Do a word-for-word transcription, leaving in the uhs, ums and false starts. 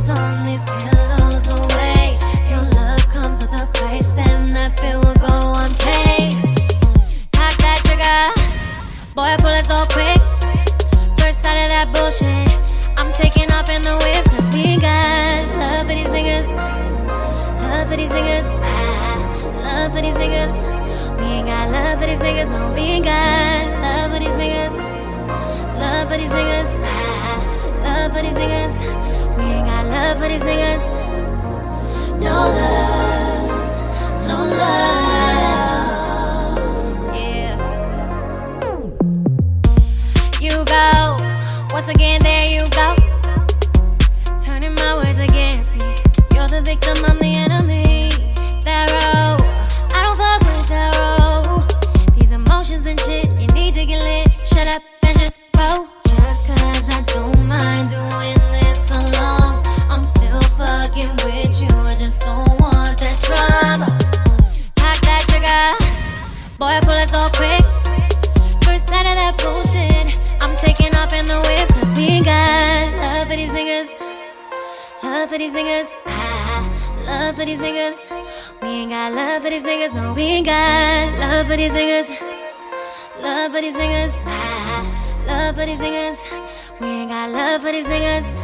on these pillows away. If your love comes with a price, then that bill will go unpaid. Cock that trigger, boy, pull it so quick. First out of that bullshit, I'm taking off in the whip. Cause we ain't got love for these niggas. Love for these niggas. Ah, love for these niggas. We ain't got love for these niggas. No, we ain't got love for these niggas. Love for these niggas. Ah, love for these niggas. We ain't got love for these niggas. No love. No love. Yeah. You go. Once again, there you go. Turning my words against me. You're the victim, I'm the enemy. That road, I don't fuck with that road. These emotions and shit, you need to get lit. Shut up and just roll. Just cause I don't mind doing this alone, I'm still fucking with you, I just don't want that drama. Cock that trigger, boy, pull it so quick. First sight of that bullshit, I'm taking off in the whip. Cause we ain't got love for these niggas. Love for these niggas. Ah, love for these niggas. We ain't got love for these niggas. No, we ain't got love for these niggas. Love for these niggas. Ah, love for these niggas. We ain't got love for these niggas.